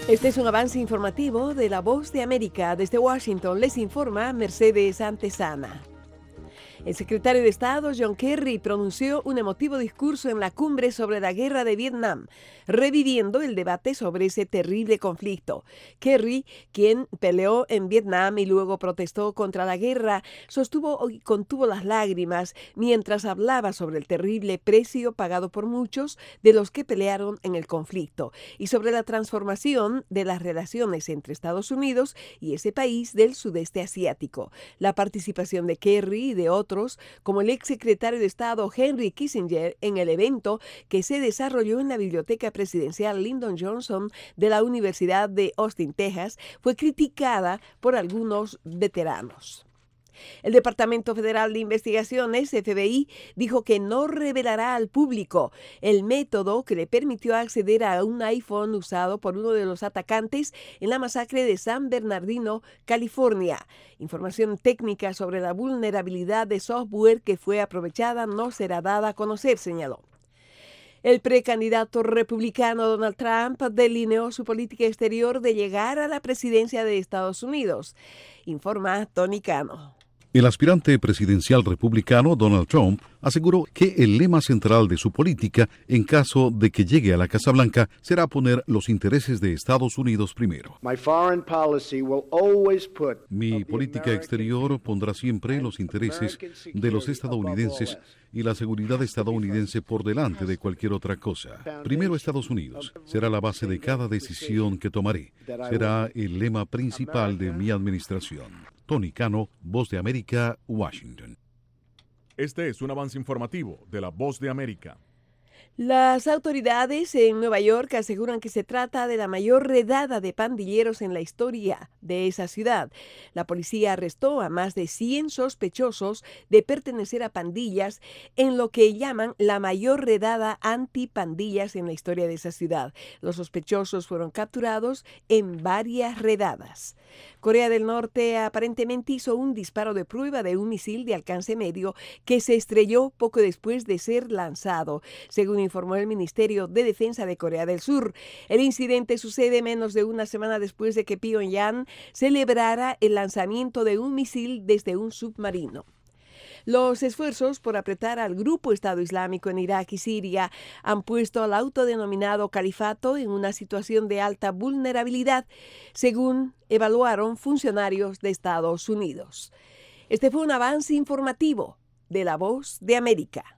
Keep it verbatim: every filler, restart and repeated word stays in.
Este es un avance informativo de La Voz de América. Desde Washington les informa Mercedes Antesana. El secretario de Estado, John Kerry, pronunció un emotivo discurso en la cumbre sobre la guerra de Vietnam, reviviendo el debate sobre ese terrible conflicto. Kerry, quien peleó en Vietnam y luego protestó contra la guerra, sostuvo y contuvo las lágrimas mientras hablaba sobre el terrible precio pagado por muchos de los que pelearon en el conflicto y sobre la transformación de las relaciones entre Estados Unidos y ese país del sudeste asiático. La participación de Kerry y de otros como el exsecretario de Estado Henry Kissinger en el evento que se desarrolló en la Biblioteca Presidencial Lyndon Johnson de la Universidad de Austin, Texas, fue criticada por algunos veteranos. El Departamento Federal de Investigaciones, F B I, dijo que no revelará al público el método que le permitió acceder a un iPhone usado por uno de los atacantes en la masacre de San Bernardino, California. Información técnica sobre la vulnerabilidad de software que fue aprovechada no será dada a conocer, señaló. El precandidato republicano Donald Trump delineó su política exterior de llegar a la presidencia de Estados Unidos, informa Tony Cano. El aspirante presidencial republicano Donald Trump aseguró que el lema central de su política, en caso de que llegue a la Casa Blanca, será poner los intereses de Estados Unidos primero. Mi política exterior pondrá siempre los intereses de los estadounidenses y la seguridad estadounidense por delante de cualquier otra cosa. Primero Estados Unidos será la base de cada decisión que tomaré. Será el lema principal de mi administración. Tony Cano, Voz de América, Washington. Este es un avance informativo de La Voz de América. Las autoridades en Nueva York aseguran que se trata de la mayor redada de pandilleros en la historia de esa ciudad. La policía arrestó a más de cien sospechosos de pertenecer a pandillas en lo que llaman la mayor redada antipandillas en la historia de esa ciudad. Los sospechosos fueron capturados en varias redadas. Corea del Norte aparentemente hizo un disparo de prueba de un misil de alcance medio que se estrelló poco después de ser lanzado, según informó el Ministerio de Defensa de Corea del Sur. El incidente sucede menos de una semana después de que Pyongyang celebrara el lanzamiento de un misil desde un submarino. Los esfuerzos por apretar al grupo Estado Islámico en Irak y Siria han puesto al autodenominado califato en una situación de alta vulnerabilidad, según evaluaron funcionarios de Estados Unidos. Este fue un avance informativo de La Voz de América.